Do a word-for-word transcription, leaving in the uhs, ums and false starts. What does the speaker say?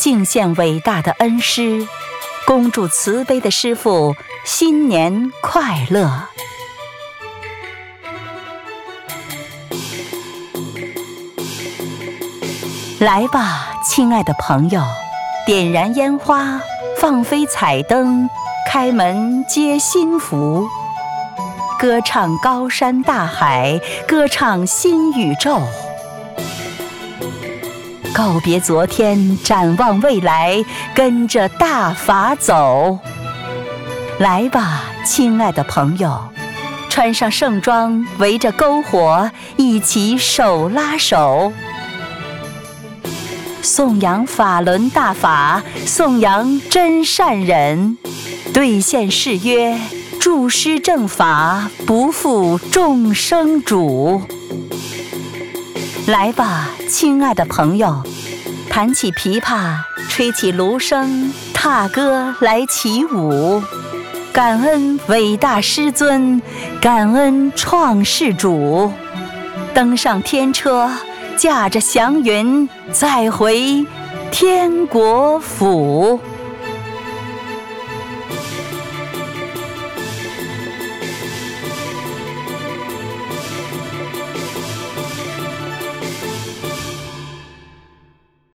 敬献伟大的恩师，恭祝慈悲的师父新年快乐。来吧，亲爱的朋友，点燃烟花，放飞彩灯，开门接新福，歌唱高山大海，歌唱新宇宙，告别昨天，展望未来，跟着大法走。来吧，亲爱的朋友，穿上盛装，围着篝火，一起手拉手，颂扬法轮大法，颂扬真善忍，兑现誓约，助师正法，不负众生主。来吧，亲爱的朋友，弹起琵琶，吹起芦笙，踏歌来起舞，感恩伟大师尊，感恩创世主，登上天车，驾着祥云，再回天国府。